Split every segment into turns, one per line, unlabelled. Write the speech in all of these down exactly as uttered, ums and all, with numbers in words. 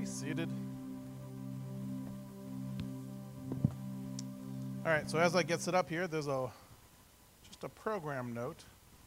be seated. All right, so as I get set up here, there's a just a program note.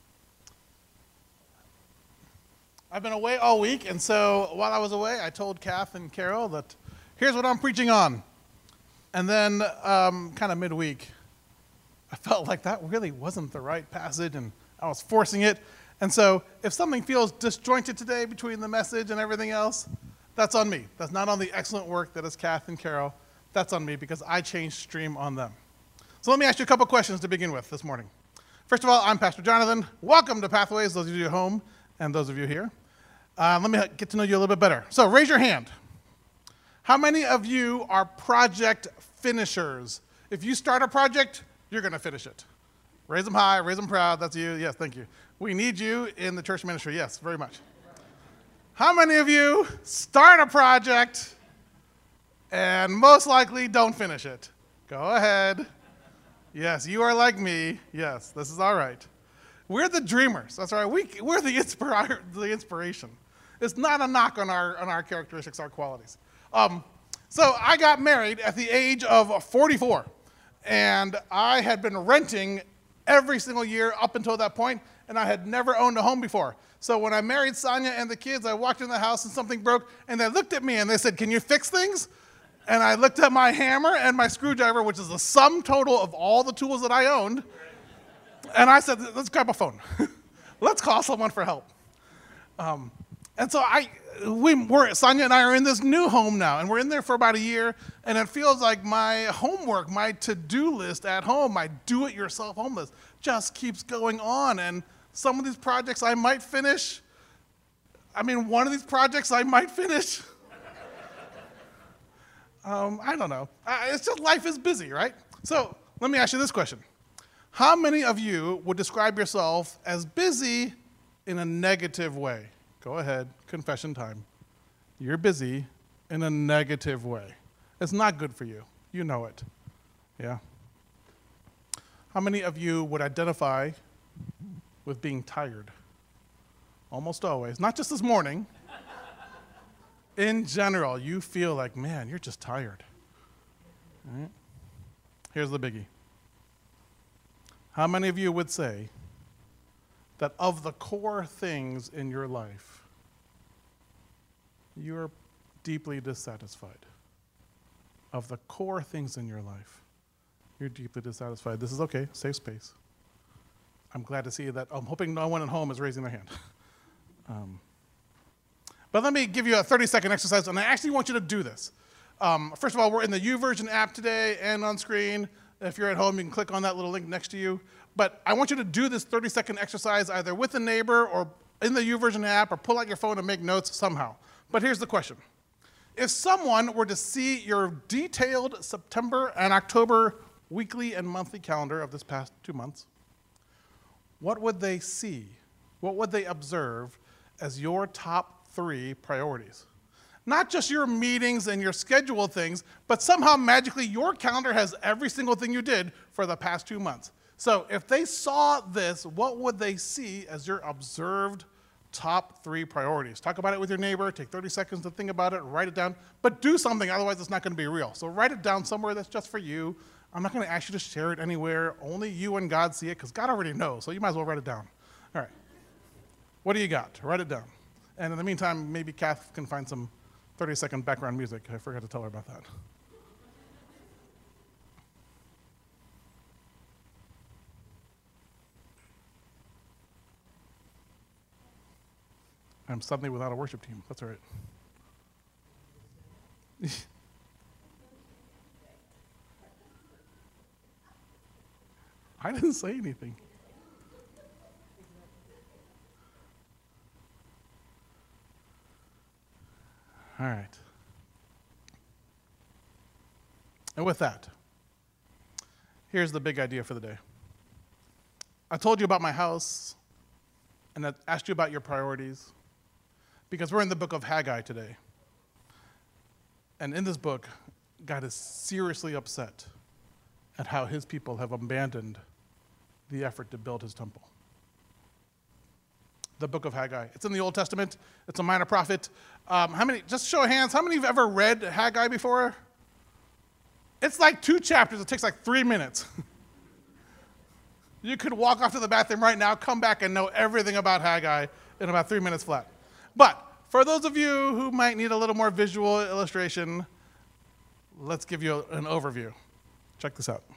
I've been away all week, and so while I was away, I told Kath and Carol that here's what I'm preaching on. And then um, kind of midweek, I felt like that really wasn't the right passage, and I was forcing it. And so if something feels disjointed today between the message and everything else, that's on me. That's not on the excellent work that is Kath and Carol. That's on me because I changed stream on them. So let me ask you a couple questions to begin with this morning. First of all, I'm Pastor Jonathan. Welcome to Pathways, those of you at home and those of you here. Uh, let me get to know you a little bit better. So raise your hand. How many of you are project finishers? If you start a project, you're going to finish it. Raise them high, raise them proud. That's you. Yes, thank you. We need you in the church ministry. Yes, very much. How many of you start a project and most likely don't finish it? Go ahead. Yes, you are like me. Yes, this is all right. We're the dreamers. That's right. We, we're the, inspira- the inspiration. It's not a knock on our, on our characteristics, our qualities. Um, so I got married at the age of forty-four, and I had been renting every single year up until that point, and I had never owned a home before. So when I married Sonia and the kids, I walked in the house and something broke, and they looked at me and they said, "Can you fix things?" And I looked at my hammer and my screwdriver, which is the sum total of all the tools that I owned, and I said, "Let's grab a phone. Let's call someone for help." Um, and so I, we, we're, Sonia and I are in this new home now, and we're in there for about a year, and it feels like my homework, my to-do list at home, my do-it-yourself home list just keeps going on. And some of these projects I might finish. I mean, one of these projects I might finish. um, I don't know. I, it's just life is busy, right? So let me ask you this question. How many of you would describe yourself as busy in a negative way? Go ahead, confession time. You're busy in a negative way. It's not good for you. You know it. Yeah? How many of you would identify with being tired? Almost always. Not just this morning. In general, you feel like, man, you're just tired. All right? Here's the biggie. How many of you would say that of the core things in your life, you're deeply dissatisfied? Of the core things in your life, you're deeply dissatisfied. This is okay, safe space. I'm glad to see that. I'm hoping no one at home is raising their hand. um, but let me give you a thirty-second exercise, and I actually want you to do this. Um, first of all, we're in the YouVersion app today and on screen. If you're at home, you can click on that little link next to you. But I want you to do this thirty-second exercise either with a neighbor or in the YouVersion app, or pull out your phone and make notes somehow. But here's the question. If someone were to see your detailed September and October weekly and monthly calendar of this past two months, what would they see? What would they observe as your top three priorities? Not just your meetings and your scheduled things, but somehow magically your calendar has every single thing you did for the past two months. So if they saw this, what would they see as your observed top three priorities? Talk about it with your neighbor, take thirty seconds to think about it, write it down, but do something, otherwise it's not going to be real. So write it down somewhere that's just for you. I'm not going to ask you to share it anywhere. Only you and God see it, because God already knows, so you might as well write it down. All right. What do you got? Write it down. And in the meantime, maybe Kath can find some thirty-second background music. I forgot to tell her about that. I'm suddenly without a worship team. That's all right. I didn't say anything. All right. And with that, here's the big idea for the day. I told you about my house, and I asked you about your priorities, because we're in the book of Haggai today. And in this book, God is seriously upset at how his people have abandoned the effort to build his temple. the book of Haggai. It's in the Old Testament. It's a minor prophet. Um, how many, just show of hands, how many of you have ever read Haggai before? It's like two chapters. It takes like three minutes. You could walk off to the bathroom right now, come back and know everything about Haggai in about three minutes flat. But for those of you who might need a little more visual illustration, let's give you an overview. Check this out.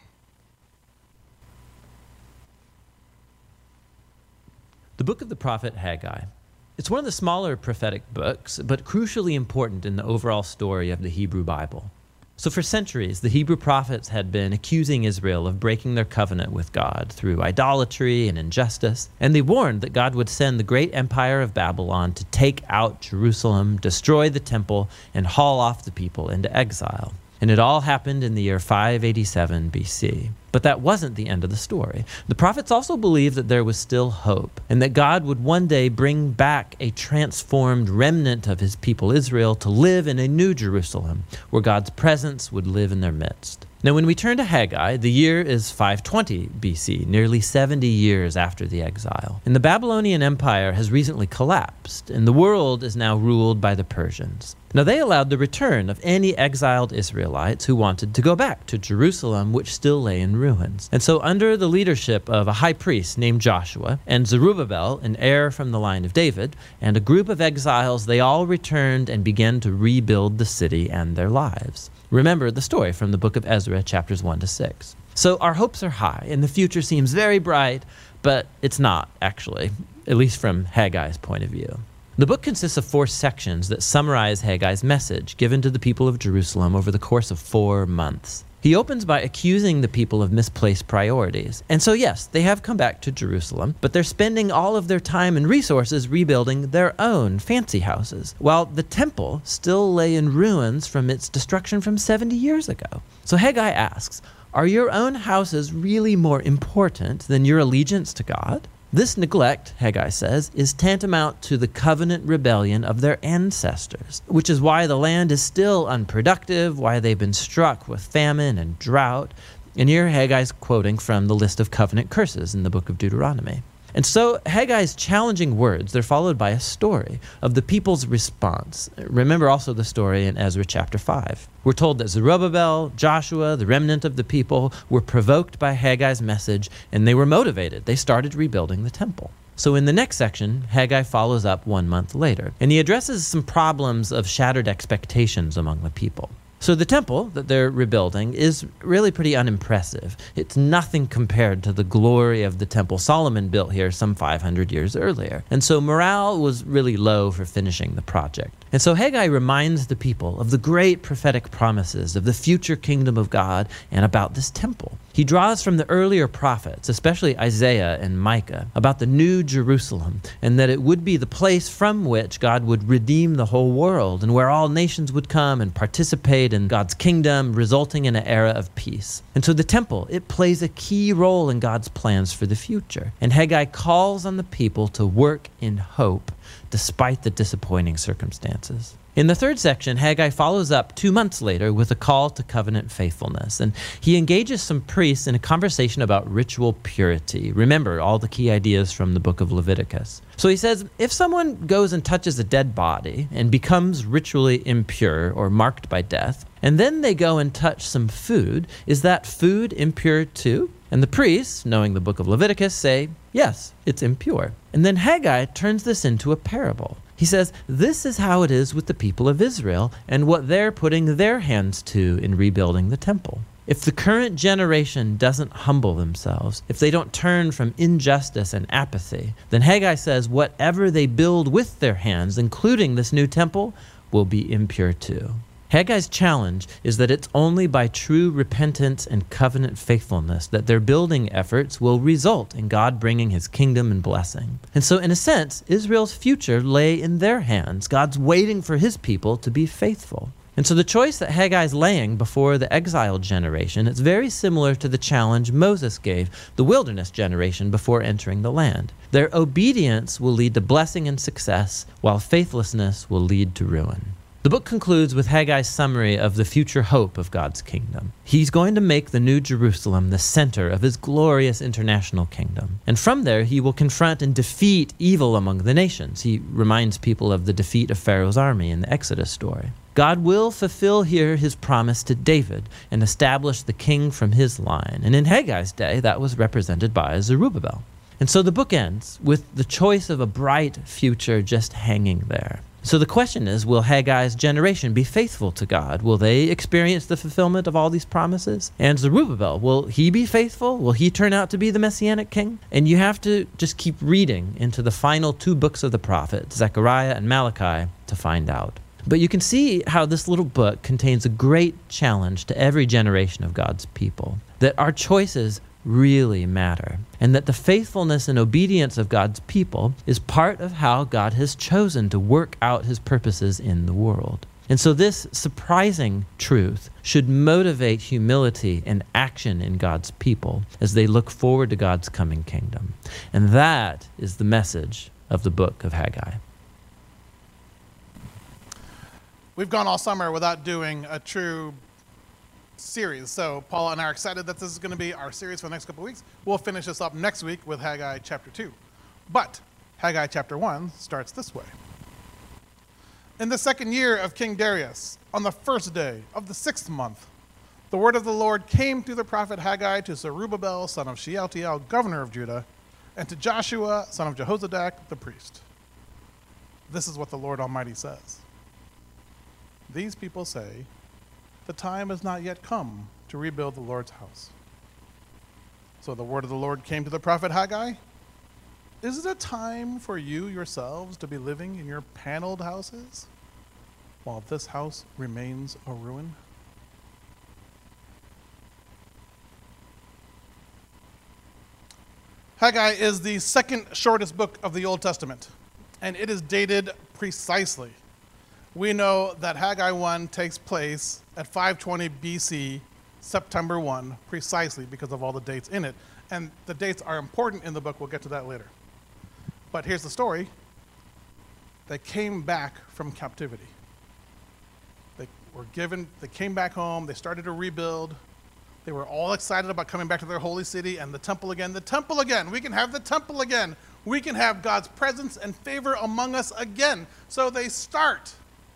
The book of the prophet Haggai. It's one of the smaller prophetic books, but crucially important in the overall story of the Hebrew Bible. So for centuries, the Hebrew prophets had been accusing Israel of breaking their covenant with God through idolatry and injustice, and they warned that God would send the great empire of Babylon to take out Jerusalem, destroy the temple, and haul off the people into exile. And it all happened in the year five eighty-seven B C. But that wasn't the end of the story. The prophets also believed that there was still hope, and that God would one day bring back a transformed remnant of his people Israel to live in a new Jerusalem, where God's presence would live in their midst. Now, when we turn to Haggai, the year is five twenty B C, nearly seventy years after the exile. And the Babylonian Empire has recently collapsed, and the world is now ruled by the Persians. Now, they allowed the return of any exiled Israelites who wanted to go back to Jerusalem, which still lay in ruins. And so under the leadership of a high priest named Joshua and Zerubbabel, an heir from the line of David, and a group of exiles, they all returned and began to rebuild the city and their lives. Remember the story from the book of Ezra, chapters one to six. So our hopes are high, and the future seems very bright, but it's not, actually, at least from Haggai's point of view. The book consists of four sections that summarize Haggai's message given to the people of Jerusalem over the course of four months. He opens by accusing the people of misplaced priorities. And so yes, they have come back to Jerusalem, but they're spending all of their time and resources rebuilding their own fancy houses, while the temple still lay in ruins from its destruction from seventy years ago. So Haggai asks, are your own houses really more important than your allegiance to God? This neglect, Haggai says, is tantamount to the covenant rebellion of their ancestors, which is why the land is still unproductive, why they've been struck with famine and drought. And here Haggai's quoting from the list of covenant curses in the book of Deuteronomy. And so Haggai's challenging words, they're followed by a story of the people's response. Remember also the story in Ezra chapter five. We're told that Zerubbabel, Joshua, the remnant of the people, were provoked by Haggai's message, and they were motivated. They started rebuilding the temple. So in the next section, Haggai follows up one month later, and he addresses some problems of shattered expectations among the people. So the temple that they're rebuilding is really pretty unimpressive. It's nothing compared to the glory of the temple Solomon built here some five hundred years earlier. And so morale was really low for finishing the project. And so Haggai reminds the people of the great prophetic promises of the future kingdom of God and about this temple. He draws from the earlier prophets, especially Isaiah and Micah, about the new Jerusalem, and that it would be the place from which God would redeem the whole world, and where all nations would come and participate in God's kingdom, resulting in an era of peace. And so the temple, it plays a key role in God's plans for the future. And Haggai calls on the people to work in hope, despite the disappointing circumstances. In the third section, Haggai follows up two months later with a call to covenant faithfulness, and he engages some priests in a conversation about ritual purity. Remember all the key ideas from the book of Leviticus. So he says, if someone goes and touches a dead body and becomes ritually impure or marked by death, and then they go and touch some food, is that food impure too? And the priests, knowing the book of Leviticus, say, yes, it's impure. And then Haggai turns this into a parable. He says, this is how it is with the people of Israel and what they're putting their hands to in rebuilding the temple. If the current generation doesn't humble themselves, if they don't turn from injustice and apathy, then Haggai says whatever they build with their hands, including this new temple, will be impure too. Haggai's challenge is that it's only by true repentance and covenant faithfulness that their building efforts will result in God bringing his kingdom and blessing. And so in a sense, Israel's future lay in their hands. God's waiting for his people to be faithful. And so the choice that Haggai's laying before the exiled generation, it's very similar to the challenge Moses gave the wilderness generation before entering the land. Their obedience will lead to blessing and success, while faithlessness will lead to ruin. The book concludes with Haggai's summary of the future hope of God's kingdom. He's going to make the New Jerusalem the center of his glorious international kingdom. And from there, he will confront and defeat evil among the nations. He reminds people of the defeat of Pharaoh's army in the Exodus story. God will fulfill here his promise to David and establish the king from his line. And in Haggai's day, that was represented by Zerubbabel. And so the book ends with the choice of a bright future just hanging there. So the question is, will Haggai's generation be faithful to God? Will they experience the fulfillment of all these promises? And Zerubbabel, will he be faithful? Will he turn out to be the Messianic king? And you have to just keep reading into the final two books of the prophet, Zechariah and Malachi, to find out. But you can see how this little book contains a great challenge to every generation of God's people, that our choices really matter, and that the faithfulness and obedience of God's people is part of how God has chosen to work out his purposes in the world. And so this surprising truth should motivate humility and action in God's people as they look forward to God's coming kingdom. And that is the message of the book of Haggai.
We've gone all summer without doing a true series. So Paula and I are excited that this is going to be our series for the next couple of weeks. We'll finish this up next week with Haggai chapter two. But Haggai chapter one starts this way. In the second year of King Darius, on the first day of the sixth month, the word of the Lord came through the prophet Haggai to Zerubbabel, son of Shealtiel, governor of Judah, and to Joshua, son of Jehozadak, the priest. This is what the Lord Almighty says. These people say, the time has not yet come to rebuild the Lord's house. So the word of the Lord came to the prophet Haggai. Is it a time for you yourselves to be living in your paneled houses while this house remains a ruin? Haggai is the second shortest book of the Old Testament, and it is dated precisely. We know that Haggai one takes place at five twenty B C, September first, precisely because of all the dates in it. And the dates are important in the book. We'll get to that later. But here's the story. They came back from captivity. They were given, they came back home. They started to rebuild. They were all excited about coming back to their holy city and the temple again. The temple again. We can have the temple again. We can have God's presence and favor among us again. So they start.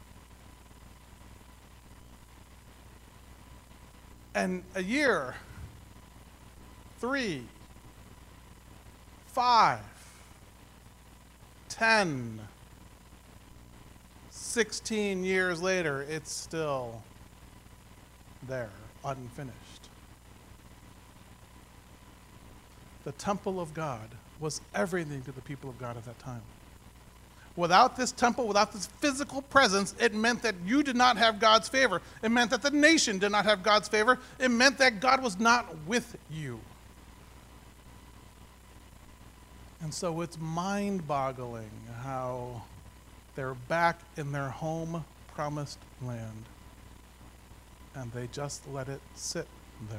And a year, three, five, ten, sixteen years later, it's still there, unfinished. The temple of God was everything to the people of God at that time. Without this temple, without this physical presence, it meant that you did not have God's favor. It meant that the nation did not have God's favor. It meant that God was not with you. And so it's mind-boggling how they're back in their home promised land, and they just let it sit there.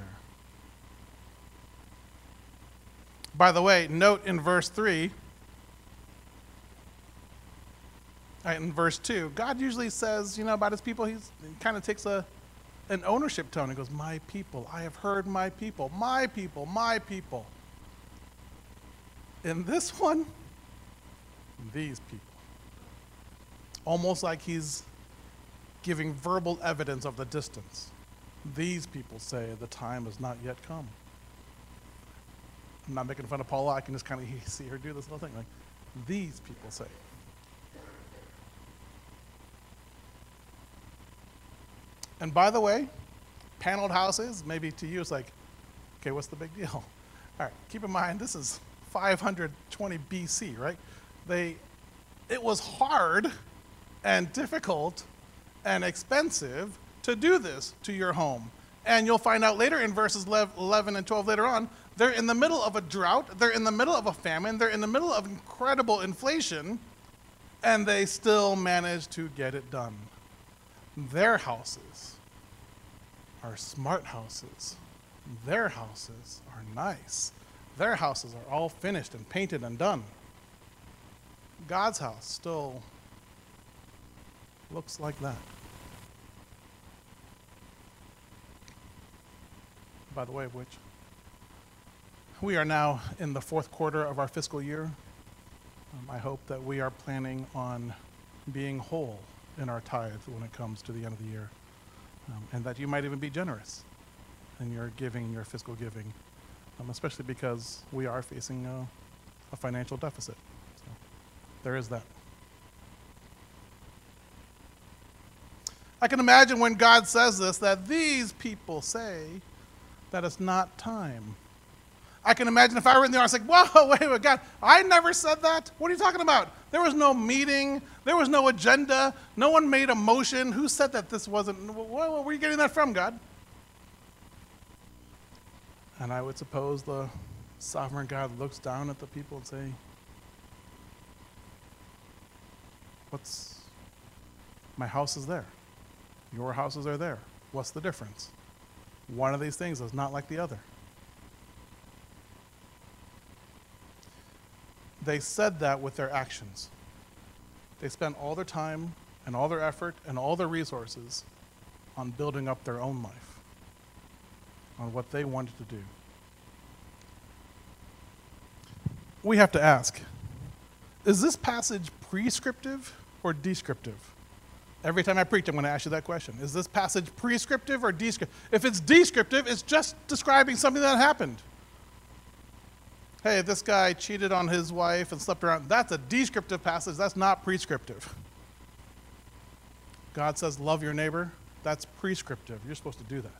By the way, note in verse three, right, in verse two, God usually says, you know, about his people, he's, he kind of takes a, an ownership tone. He goes, my people, I have heard my people, my people, my people. In this one, these people. Almost like he's giving verbal evidence of the distance. These people say the time has not yet come. I'm not making fun of Paula. I can just kind of see her do this little thing. Like, these people say. And by the way, paneled houses, maybe to you it's like, okay, what's the big deal? All right, keep in mind, this is five twenty B C, right? They, it was hard and difficult and expensive to do this to your home. And you'll find out later in verses eleven and twelve later on, they're in the middle of a drought, they're in the middle of a famine, they're in the middle of incredible inflation, and they still manage to get it done. Their houses are smart houses. Their houses are nice. Their houses are all finished and painted and done. God's house still looks like that. By the way of which, we are now in the fourth quarter of our fiscal year. Um, I hope that we are planning on being whole in our tithes when it comes to the end of the year, um, and that you might even be generous in your giving, your fiscal giving, um, especially because we are facing a, a financial deficit. So there is that. I can imagine when God says this, that these people say that it's not time. I can imagine if I were in there, I was like, whoa, wait a minute, God, I never said that. What are you talking about? There was no meeting. There was no agenda. No one made a motion. Who said that this wasn't? Where were you getting that from, God? And I would suppose the sovereign God looks down at the people and say, what's, my house is there. Your houses are there. What's the difference? One of these things is not like the other. They said that with their actions. They spent all their time and all their effort and all their resources on building up their own life, on what they wanted to do. We have to ask, is this passage prescriptive or descriptive? Every time I preach, I'm going to ask you that question. Is this passage prescriptive or descriptive? If it's descriptive, it's just describing something that happened. Hey, this guy cheated on his wife and slept around. That's a descriptive passage. That's not prescriptive. God says, love your neighbor. That's prescriptive. You're supposed to do that.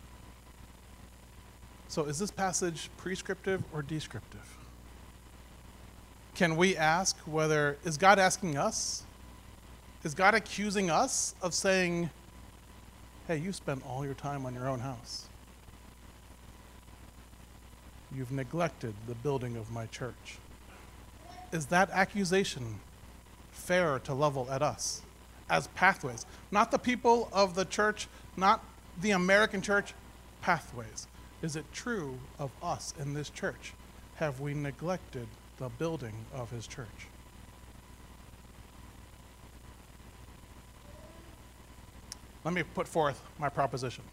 So is this passage prescriptive or descriptive? Can we ask whether, is God asking us? Is God accusing us of saying, hey, you spent all your time on your own house. You've neglected the building of my church. Is that accusation fair to level at us as Pathways? Not the people of the church, not the American church, Pathways. Is it true of us in this church? Have we neglected the building of his church? Let me put forth my proposition.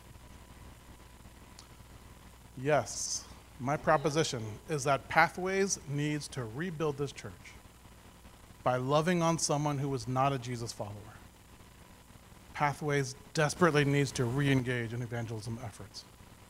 Yes, my proposition is that Pathways needs to rebuild this church by loving on someone who is not a Jesus follower. Pathways desperately needs to re-engage in evangelism efforts.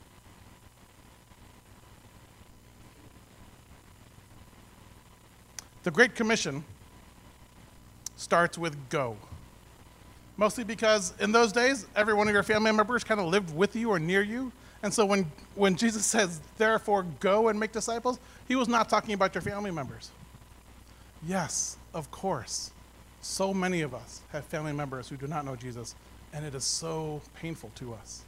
The Great Commission starts with go. Mostly because in those days, every one of your family members kind of lived with you or near you. And so when, when Jesus says, therefore go and make disciples, he was not talking about your family members. Yes, of course. So many of us have family members who do not know Jesus, and it is so painful to us.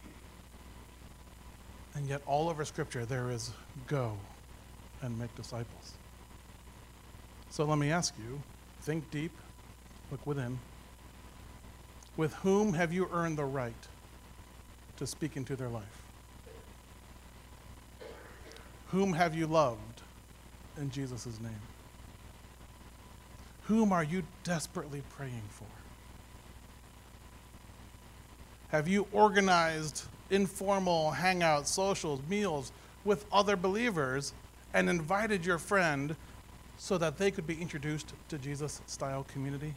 And yet all over Scripture there is go and make disciples. So let me ask you, think deep, look within. With whom have you earned the right to speak into their life? Whom have you loved in Jesus' name? Whom are you desperately praying for? Have you organized informal hangouts, socials, meals with other believers and invited your friend so that they could be introduced to Jesus-style community?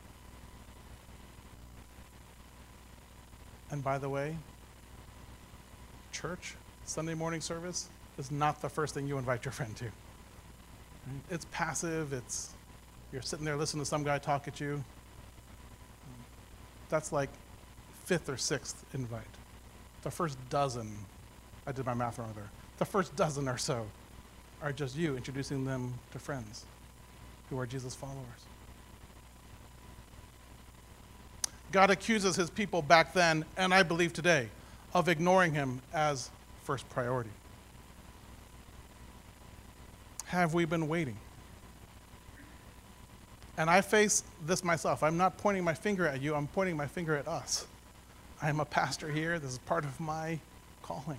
And by the way, church, Sunday morning service, is not the first thing you invite your friend to. Right? It's passive, it's, you're sitting there listening to some guy talk at you. That's like fifth or sixth invite. The first dozen, I did my math wrong there, the first dozen or so are just you introducing them to friends who are Jesus followers. God accuses his people back then, and I believe today, of ignoring him as first priority. Have we been waiting? And I face this myself. I'm not pointing my finger at you, I'm pointing my finger at us. I'm a pastor here, this is part of my calling.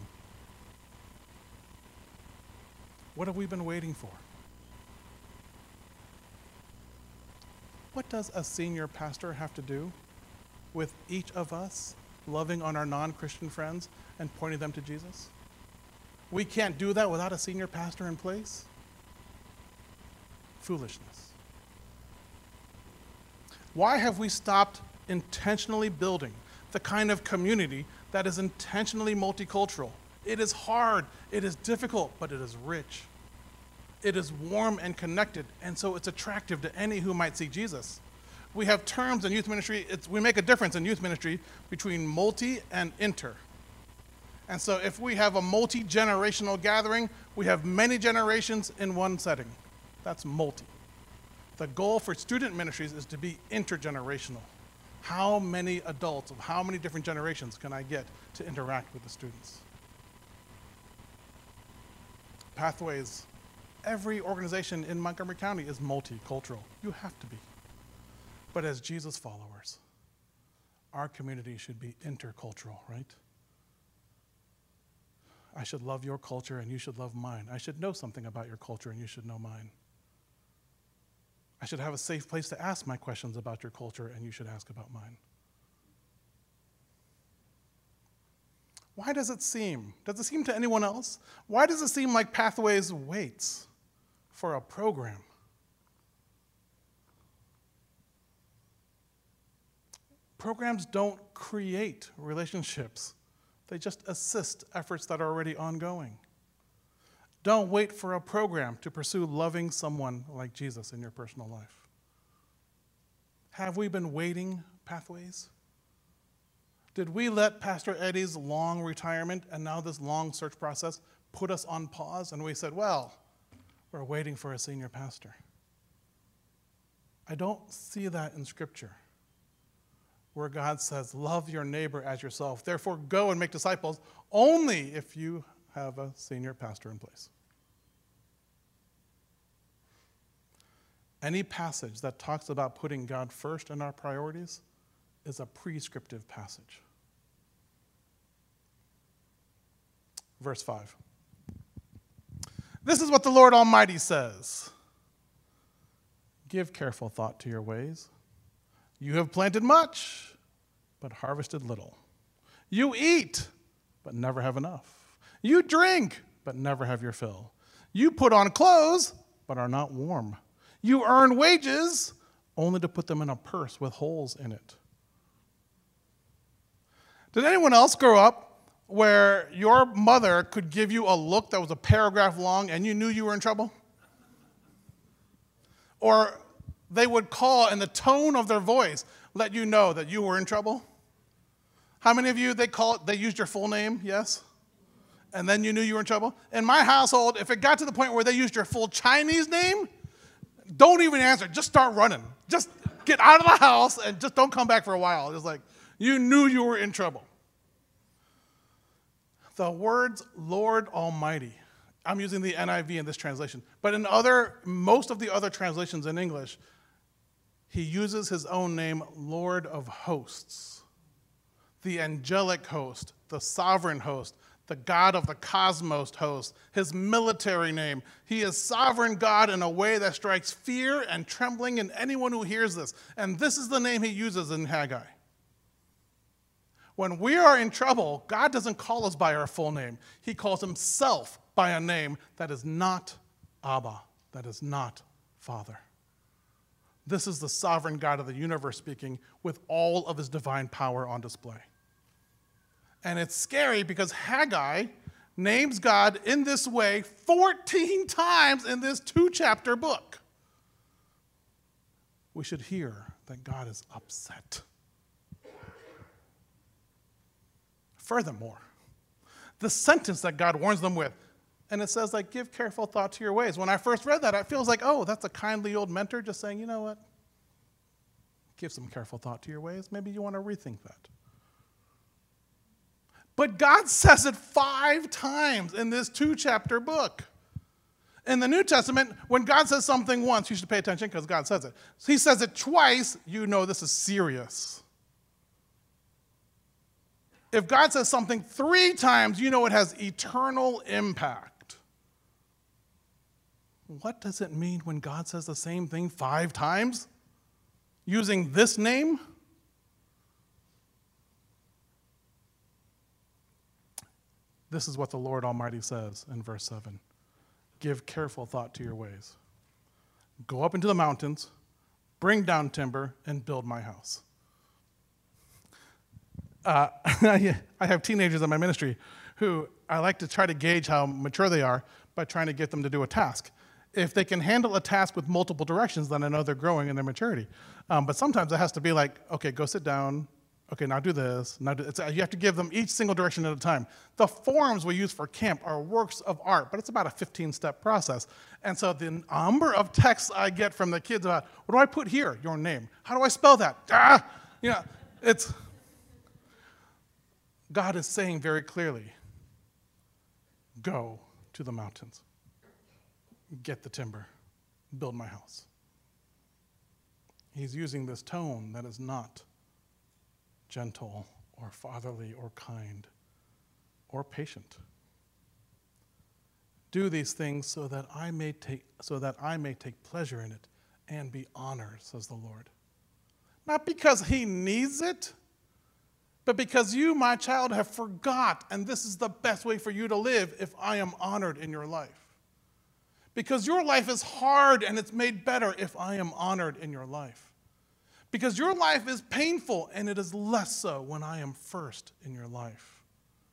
What have we been waiting for? What does a senior pastor have to do with each of us loving on our non-Christian friends and pointing them to Jesus? We can't do that without a senior pastor in place? Foolishness. Why have we stopped intentionally building the kind of community that is intentionally multicultural? It is hard, it is difficult, but it is rich. It is warm and connected, and so it's attractive to any who might see Jesus. We have terms in youth ministry, it's, we make a difference in youth ministry between multi and inter. And so if we have a multi-generational gathering, we have many generations in one setting. That's multi. The goal for student ministries is to be intergenerational. How many adults of how many different generations can I get to interact with the students? Pathways. Every organization in Montgomery County is multicultural. You have to be. But as Jesus followers, our community should be intercultural, right? I should love your culture and you should love mine. I should know something about your culture and you should know mine. I should have a safe place to ask my questions about your culture and you should ask about mine. Why does it seem, does it seem to anyone else? Why does it seem like Pathways waits for a program? Programs don't create relationships. They just assist efforts that are already ongoing. Don't wait for a program to pursue loving someone like Jesus in your personal life. Have we been waiting, Pathways? Did we let Pastor Eddie's long retirement and now this long search process put us on pause and we said, well, we're waiting for a senior pastor? I don't see that in Scripture, where God says, love your neighbor as yourself. Therefore, go and make disciples only if you have a senior pastor in place. Any passage that talks about putting God first in our priorities is a prescriptive passage. Verse five. This is what the Lord Almighty says. Give careful thought to your ways. You have planted much, but harvested little. You eat, but never have enough. You drink, but never have your fill. You put on clothes, but are not warm. You earn wages, only to put them in a purse with holes in it. Did anyone else grow up where your mother could give you a look that was a paragraph long and you knew you were in trouble? Or they would call, and the tone of their voice let you know that you were in trouble? How many of you, they call it, they used your full name, yes? And then you knew you were in trouble? In my household, if it got to the point where they used your full Chinese name, don't even answer, just start running. Just get out of the house and just don't come back for a while. It's like, you knew you were in trouble. The words Lord Almighty, I'm using the N I V in this translation, but in other, most of the other translations in English, he uses his own name, Lord of Hosts, the angelic host, the sovereign host, the God of the cosmos host, his military name. He is sovereign God in a way that strikes fear and trembling in anyone who hears this. And this is the name he uses in Haggai. When we are in trouble, God doesn't call us by our full name. He calls himself by a name that is not Abba, that is not Father. This is the sovereign God of the universe speaking with all of his divine power on display. And it's scary because Haggai names God in this way fourteen times in this two-chapter book. We should hear that God is upset. Furthermore, the sentence that God warns them with, and it says, like, give careful thought to your ways. When I first read that, it feels like, oh, that's a kindly old mentor just saying, you know what? Give some careful thought to your ways. Maybe you want to rethink that. But God says it five times in this two-chapter book. In the New Testament, when God says something once, you should pay attention because God says it. He says it twice, you know this is serious. If God says something three times, you know it has eternal impact. What does it mean when God says the same thing five times? using this name, this is what the Lord Almighty says in verse seven. Give careful thought to your ways. Go up into the mountains, bring down timber, and build my house. Uh, I have teenagers in my ministry who I like to try to gauge how mature they are by trying to get them to do a task. If they can handle a task with multiple directions, then I know they're growing in their maturity. Um, but sometimes it has to be like, okay, go sit down. Okay, now do this. Now do, it's, you have to give them each single direction at a time. The forms we use for camp are works of art, but it's about a fifteen-step process. And so the number of texts I get from the kids about, what do I put here? Your name. How do I spell that? Ah! You know, it's... God is saying very clearly, go to the mountains, get the timber, build my house. He's using this tone that is not gentle or fatherly or kind or patient. Do these things so that I may take so that I may take pleasure in it and be honored, says the Lord. Not because he needs it, but because you, my child, have forgot, and this is the best way for you to live if I am honored in your life. Because your life is hard and it's made better if I am honored in your life. Because your life is painful and it is less so when I am first in your life.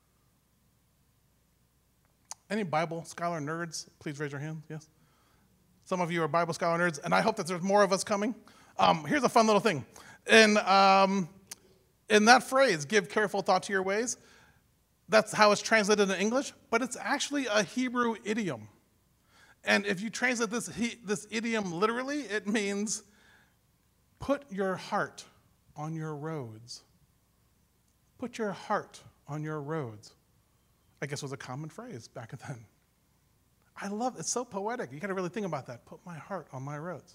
Any Bible scholar nerds, please raise your hand, yes? Some of you are Bible scholar nerds, and I hope that there's more of us coming. Um, here's a fun little thing. In... Um, In that phrase, give careful thought to your ways, that's how it's translated in English, but it's actually a Hebrew idiom. And if you translate this, this idiom literally, it means put your heart on your roads. Put your heart on your roads. I guess it was a common phrase back then. I love it. It's so poetic. You got to really think about that. Put my heart on my roads.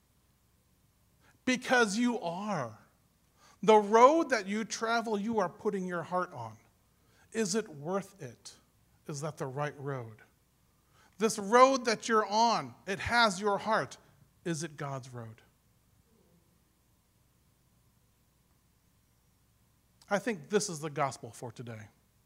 Because you are. The road that you travel, you are putting your heart on. Is it worth it? Is that the right road? This road that you're on, it has your heart. Is it God's road? I think this is the gospel for today.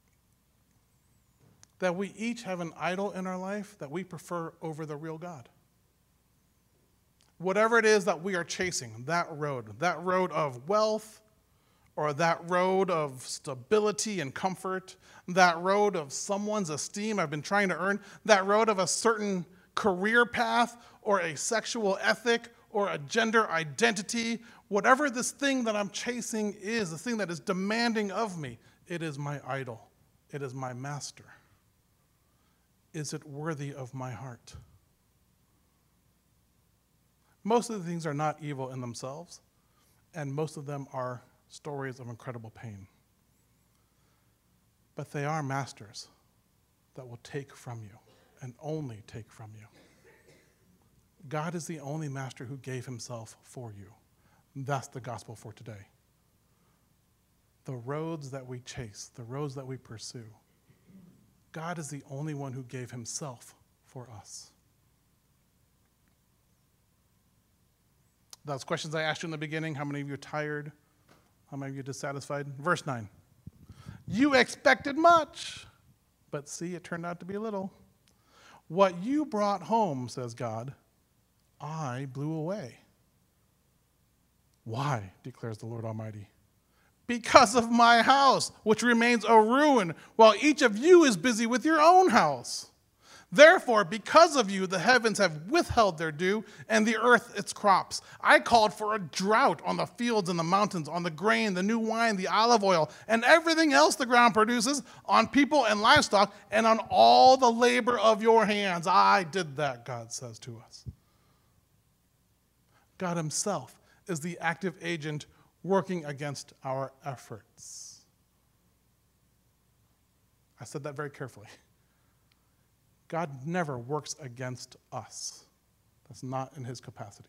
That we each have an idol in our life that we prefer over the real God. Whatever it is that we are chasing, that road, that road of wealth, or that road of stability and comfort, that road of someone's esteem I've been trying to earn, that road of a certain career path or a sexual ethic or a gender identity, whatever this thing that I'm chasing is, the thing that is demanding of me, it is my idol. It is my master. Is it worthy of my heart? Most of the things are not evil in themselves, and most of them are stories of incredible pain. But they are masters that will take from you and only take from you. God is the only master who gave himself for you. That's the gospel for today. The roads that we chase, the roads that we pursue, God is the only one who gave himself for us. Those questions I asked you in the beginning, how many of you are tired? How many of you are dissatisfied? Verse nine. You expected much, but see, it turned out to be little. What you brought home, says God, I blew away. Why, declares the Lord Almighty? Because of my house, which remains a ruin, while each of you is busy with your own house. Therefore, because of you, the heavens have withheld their dew, and the earth its crops. I called for a drought on the fields and the mountains, on the grain, the new wine, the olive oil, and everything else the ground produces, on people and livestock, and on all the labor of your hands. I did that, God says to us. God himself is the active agent working against our efforts. I said that very carefully. God never works against us. That's not in his capacity.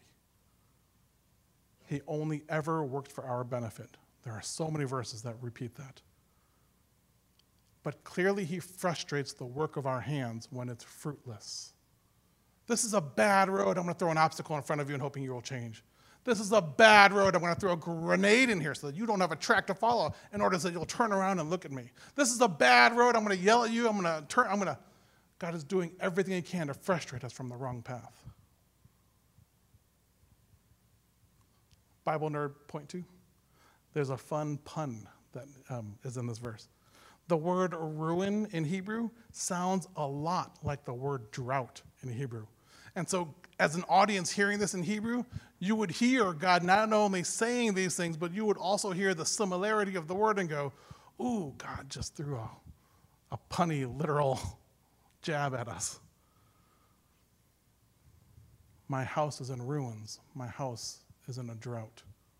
He only ever worked for our benefit. There are so many verses that repeat that. But clearly he frustrates the work of our hands when it's fruitless. This is a bad road. I'm going to throw an obstacle in front of you and hoping you will change. This is a bad road. I'm going to throw a grenade in here so that you don't have a track to follow in order so that you'll turn around and look at me. This is a bad road. I'm going to yell at you. I'm going to turn. I'm going to. God is doing everything he can to frustrate us from the wrong path. Bible nerd point two. There's a fun pun that um, is in this verse. The word ruin in Hebrew sounds a lot like the word drought in Hebrew. And so as an audience hearing this in Hebrew, you would hear God not only saying these things, but you would also hear the similarity of the word and go, ooh, God just threw a, a punny, literal jab at us. My house is in ruins. My house is in a drought.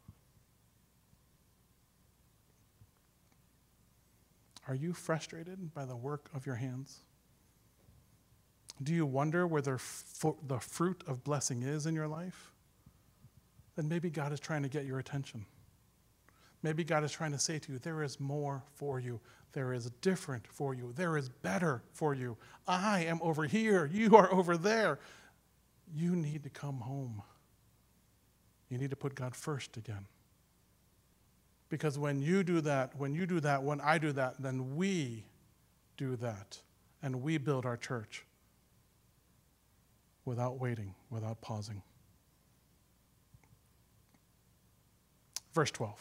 Are you frustrated by the work of your hands? Do you wonder where the fruit of blessing is in your life? Then maybe God is trying to get your attention. Maybe God is trying to say to you, there is more for you. There is different for you. There is better for you. I am over here. You are over there. You need to come home. You need to put God first again. Because when you do that, when you do that, when I do that, then we do that. And we build our church without waiting, without pausing. Verse twelve.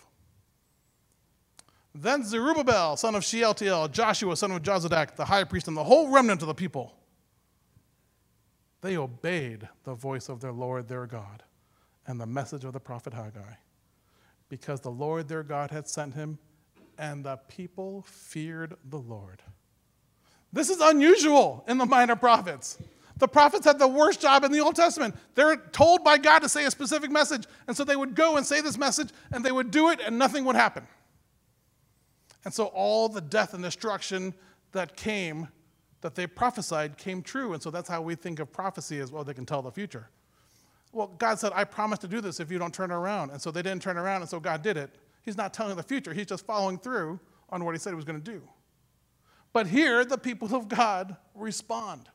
Then Zerubbabel, son of Shealtiel, Joshua, son of Jozadak, the high priest, and the whole remnant of the people, they obeyed the voice of their Lord their God and the message of the prophet Haggai, because the Lord their God had sent him, and the people feared the Lord. This is unusual in the minor prophets. The prophets had the worst job in the Old Testament. They're told by God to say a specific message, and so they would go and say this message, and they would do it, and nothing would happen. And so all the death and destruction that came, that they prophesied, came true. And so that's how we think of prophecy as, well, they can tell the future. Well, God said, I promise to do this if you don't turn around. And so they didn't turn around, and so God did it. He's not telling the future. He's just following through on what he said he was going to do. But here, the people of God respond.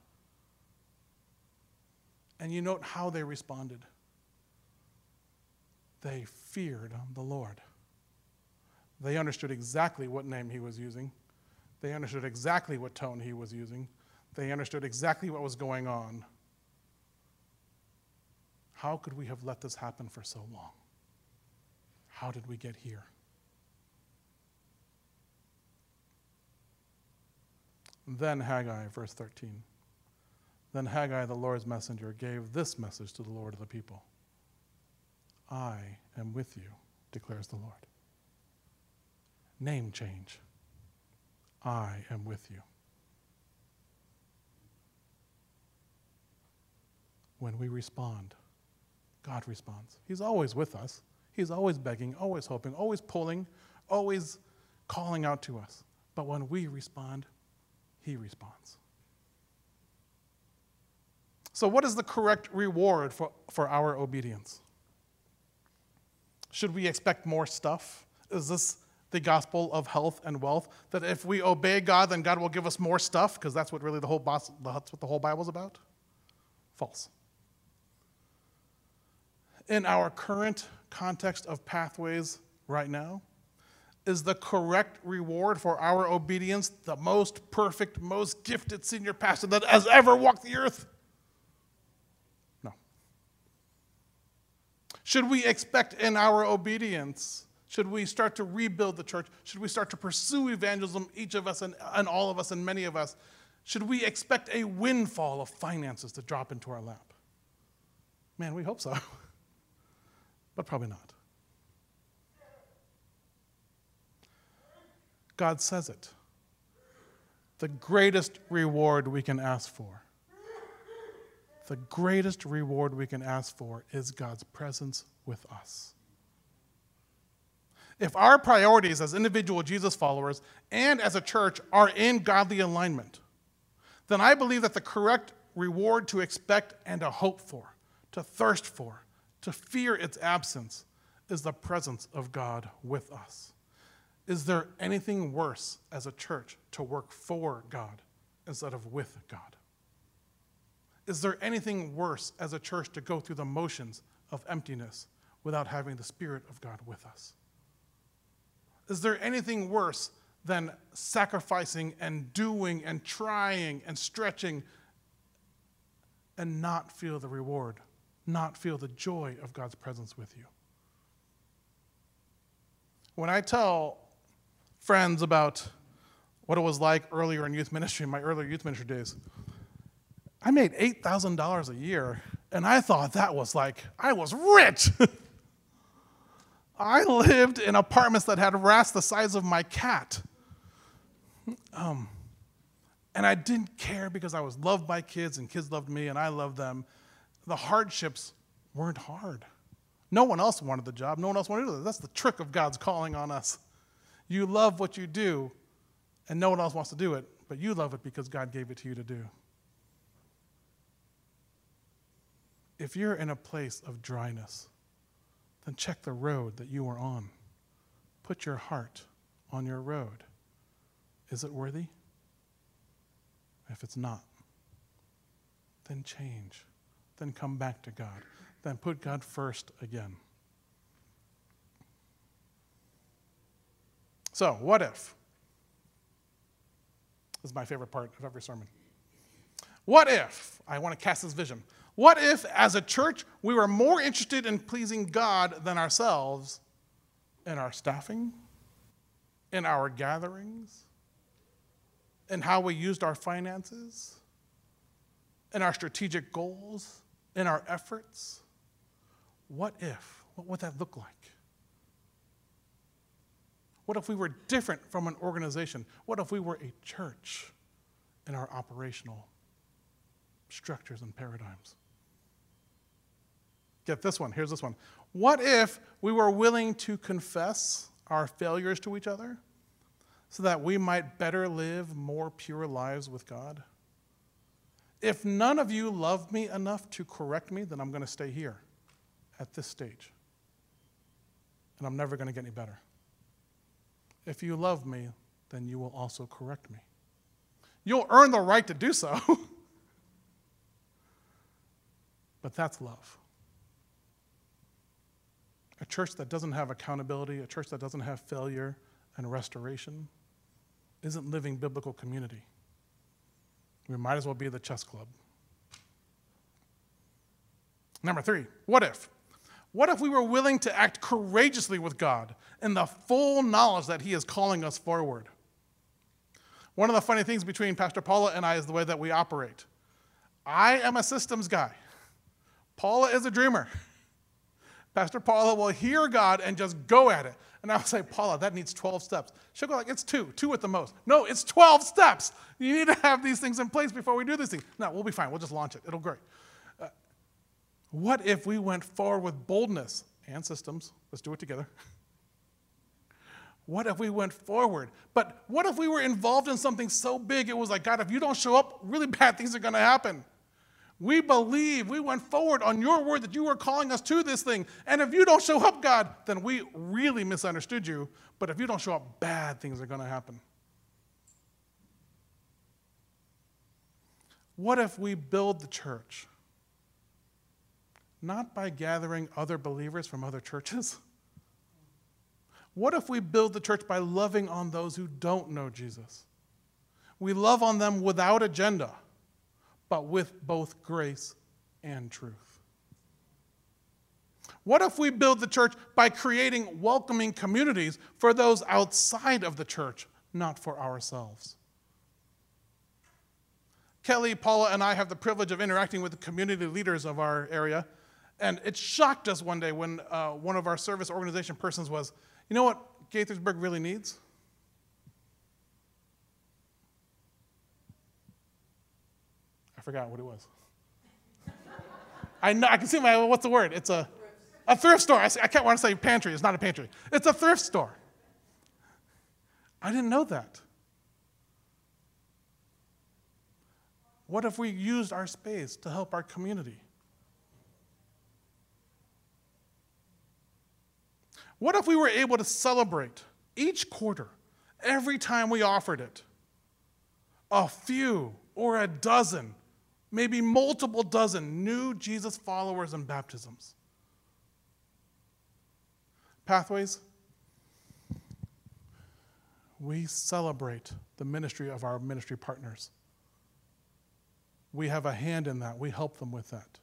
And you note how they responded. They feared the Lord. They understood exactly what name he was using. They understood exactly what tone he was using. They understood exactly what was going on. How could we have let this happen for so long? How did we get here? Then Haggai, verse thirteen. Then Haggai, the Lord's messenger, gave this message to the Lord of the people. I am with you, declares the Lord. Name change. I am with you. When we respond, God responds. He's always with us. He's always begging, always hoping, always pulling, always calling out to us. But when we respond, he responds. So what is the correct reward for, for our obedience? Should we expect more stuff? Is this the gospel of health and wealth? That if we obey God, then God will give us more stuff, because that's what really the whole that's what the whole Bible is about? False. In our current context of pathways right now, is the correct reward for our obedience the most perfect, most gifted senior pastor that has ever walked the earth? No. Should we expect in our obedience, should we start to rebuild the church? Should we start to pursue evangelism, each of us and, and all of us and many of us? Should we expect a windfall of finances to drop into our lap? Man, we hope so. But probably not. God says it. The greatest reward we can ask for, the greatest reward we can ask for is God's presence with us. If our priorities as individual Jesus followers and as a church are in godly alignment, then I believe that the correct reward to expect and to hope for, to thirst for, to fear its absence, is the presence of God with us. Is there anything worse as a church to work for God instead of with God? Is there anything worse as a church to go through the motions of emptiness without having the Spirit of God with us? Is there anything worse than sacrificing and doing and trying and stretching and not feel the reward, not feel the joy of God's presence with you? When I tell friends about what it was like earlier in youth ministry, in my earlier youth ministry days, I made eight thousand dollars a year, and I thought that was like, I was rich. I lived in apartments that had rats the size of my cat. Um, and I didn't care because I was loved by kids, and kids loved me, and I loved them. The hardships weren't hard. No one else wanted the job. No one else wanted to do it. That's the trick of God's calling on us. You love what you do, and no one else wants to do it, but you love it because God gave it to you to do. If you're in a place of dryness, then check the road that you are on. Put your heart on your road. Is it worthy? If it's not, then change. Then come back to God. Then put God first again. So, what if? This is my favorite part of every sermon. What if, I want to cast this vision, what if as a church we were more interested in pleasing God than ourselves in our staffing, in our gatherings, in how we used our finances, in our strategic goals, in our efforts? What if? What would that look like? What if we were different from an organization? What if we were a church in our operational structures and paradigms? Get this one. Here's this one. What if we were willing to confess our failures to each other so that we might better live more pure lives with God? If none of you love me enough to correct me, then I'm going to stay here at this stage. And I'm never going to get any better. If you love me, then you will also correct me. You'll earn the right to do so. But that's love. A church that doesn't have accountability, a church that doesn't have failure and restoration, isn't living biblical community. We might as well be the chess club. Number three, what if? What if we were willing to act courageously with God in the full knowledge that He is calling us forward? One of the funny things between Pastor Paula and I is the way that we operate. I am a systems guy. Paula is a dreamer. Pastor Paula will hear God and just go at it. And I'll say, Paula, that needs twelve steps. She'll go like, it's two, two at the most. No, it's twelve steps. You need to have these things in place before we do these things. No, we'll be fine. We'll just launch it. It'll be great. Uh, what if we went forward with boldness and systems? Let's do it together. What if we went forward? But what if we were involved in something so big it was like, God, if you don't show up, really bad things are going to happen. We believe, we went forward on your word that you were calling us to this thing. And if you don't show up, God, then we really misunderstood you. But if you don't show up, bad things are going to happen. What if we build the church? Not by gathering other believers from other churches. What if we build the church by loving on those who don't know Jesus? We love on them without agenda, but with both grace and truth. What if we build the church by creating welcoming communities for those outside of the church, not for ourselves? Kelly, Paula, and I have the privilege of interacting with the community leaders of our area, and it shocked us one day when uh, one of our service organization persons was, you know what Gaithersburg really needs? I forgot what it was. I know, I can see my, what's the word? It's a, a thrift store. I, I can't want to say pantry. It's not a pantry. It's a thrift store. I didn't know that. What if we used our space to help our community? What if we were able to celebrate each quarter, every time we offered it, a few or a dozen, maybe multiple dozen new Jesus followers and baptisms? Pathways, we celebrate the ministry of our ministry partners. We have a hand in that. We help them with that.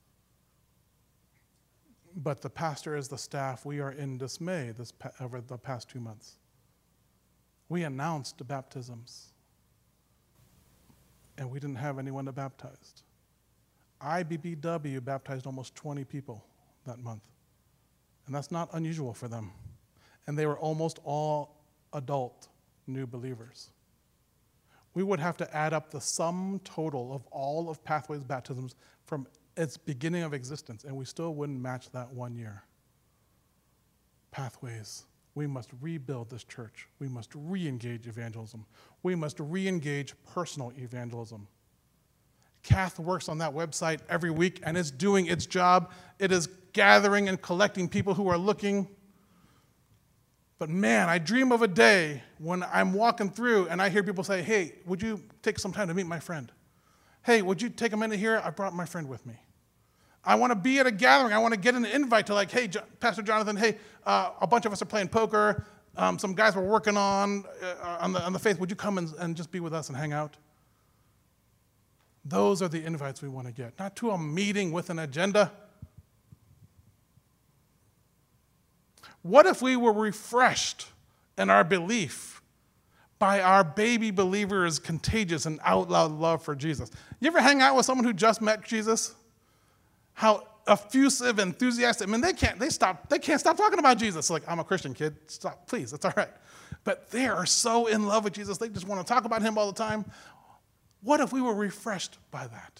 But the pastor as the staff, we are in dismay this over the past two months. We announced the baptisms, and we didn't have anyone to baptize. I B B W baptized almost twenty people that month, and that's not unusual for them. And they were almost all adult new believers. We would have to add up the sum total of all of Pathways baptisms from its beginning of existence, and we still wouldn't match that one year. Pathways, we must rebuild this church. We must re-engage evangelism. We must re-engage personal evangelism. Kath works on that website every week, and it's doing its job. It is gathering and collecting people who are looking. But man, I dream of a day when I'm walking through and I hear people say, hey, would you take some time to meet my friend? Hey, would you take a minute here? I brought my friend with me. I want to be at a gathering. I want to get an invite to like, hey, Jo- Pastor Jonathan, hey, uh, a bunch of us are playing poker. Um, some guys we're working on uh, on, the, on the faith. Would you come and, and just be with us and hang out? Those are the invites we want to get, not to a meeting with an agenda. What if we were refreshed in our belief by our baby believers' contagious and out loud love for Jesus? You ever hang out with someone who just met Jesus? How effusive, enthusiastic. I mean, they can't, they stop, they can't stop talking about Jesus. Like, I'm a Christian, kid. Stop, please, it's all right. But they are so in love with Jesus, they just want to talk about him all the time. What if we were refreshed by that?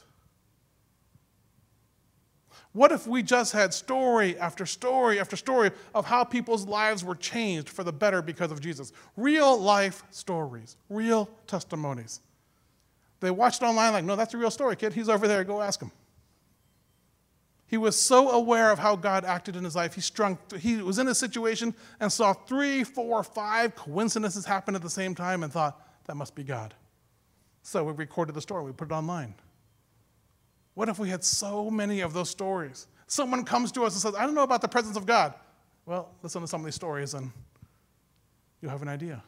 What if we just had story after story after story of how people's lives were changed for the better because of Jesus? Real life stories, real testimonies. They watched it online like, no, that's a real story, kid. He's over there. Go ask him. He was so aware of how God acted in his life. He strung, he was in a situation and saw three, four, five coincidences happen at the same time and thought, that must be God. So we recorded the story. We put it online. What if we had so many of those stories? Someone comes to us and says, I don't know about the presence of God. Well, listen to some of these stories and you'll have an idea.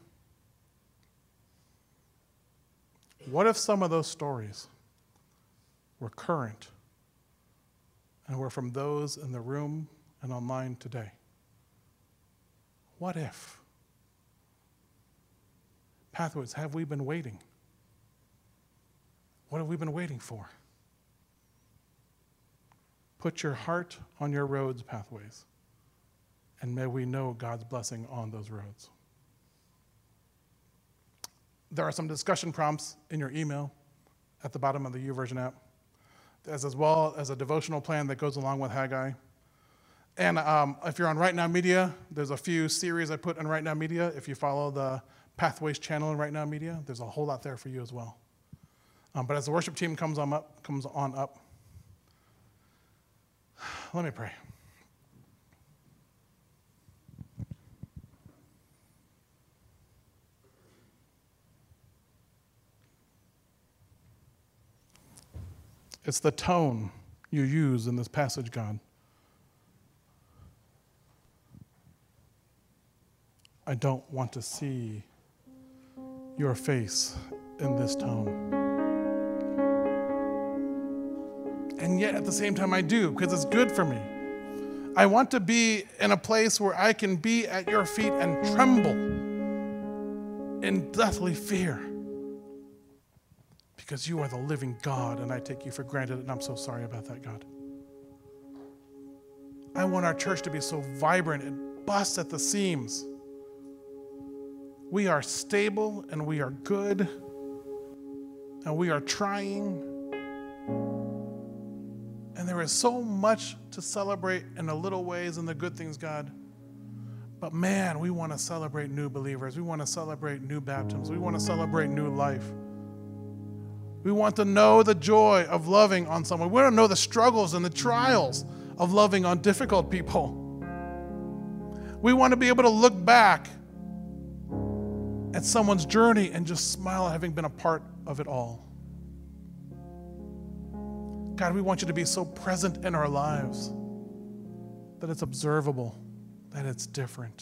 What if some of those stories were current and were from those in the room and online today? What if? Pathways, have we been waiting? What have we been waiting for? Put your heart on your roads, Pathways, and may we know God's blessing on those roads. There are some discussion prompts in your email at the bottom of the YouVersion app, as, as well as a devotional plan that goes along with Haggai. And um, if you're on Right Now Media, there's a few series I put on Right Now Media. If you follow the Pathways channel in Right Now Media, there's a whole lot there for you as well. Um, but as the worship team comes on up, comes on up, let me pray. It's the tone you use in this passage, God. I don't want to see your face in this tone. And yet at the same time I do, because it's good for me. I want to be in a place where I can be at your feet and tremble in deathly fear. Because you are the living God, and I take you for granted, and I'm so sorry about that, God. I want our church to be so vibrant and bust at the seams. We are stable, and we are good, and we are trying. And there is so much to celebrate in the little ways and the good things, God. But man, we want to celebrate new believers. We want to celebrate new baptisms. We want to celebrate new life. We want to know the joy of loving on someone. We want to know the struggles and the trials of loving on difficult people. We want to be able to look back at someone's journey and just smile at having been a part of it all. God, we want you to be so present in our lives that it's observable. that it's different.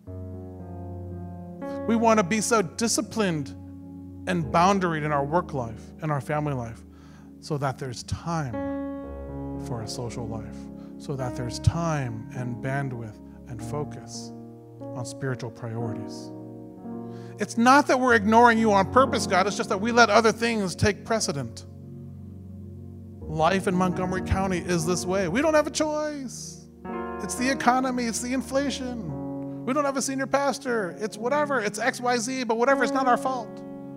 We want to be so disciplined and boundaried in our work life and our family life so that there's time for a social life, so that there's time and bandwidth and focus on spiritual priorities. It's not that we're ignoring you on purpose, God. It's just that we let other things take precedent. Life in Montgomery County is this way. We don't have a choice. It's the economy. It's the inflation. We don't have a senior pastor. It's whatever. It's X Y Z, but whatever, it's not our fault.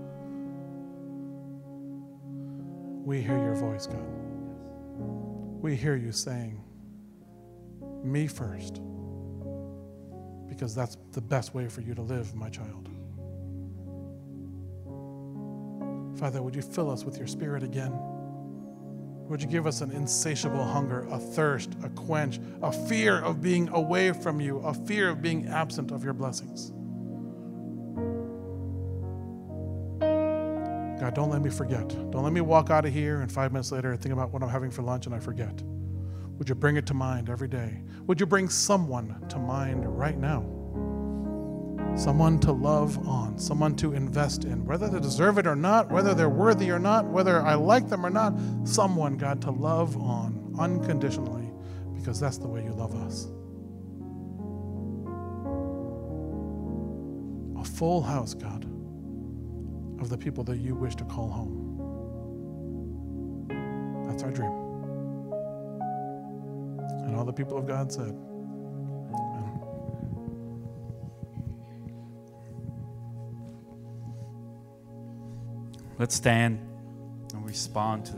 We hear your voice, God. We hear you saying, me first, because that's the best way for you to live, my child. Father, would you fill us with your Spirit again? Would you give us an insatiable hunger, a thirst, a quench, a fear of being away from you, a fear of being absent of your blessings? God, don't let me forget. Don't let me walk out of here and five minutes later think about what I'm having for lunch and I forget. Would you bring it to mind every day? Would you bring someone to mind right now? Someone to love on, someone to invest in, whether they deserve it or not, whether they're worthy or not, whether I like them or not, someone, God, to love on unconditionally, because that's the way you love us. A full house, God, of the people that you wish to call home. That's our dream. And all the people of God said, amen.
Let's stand and respond to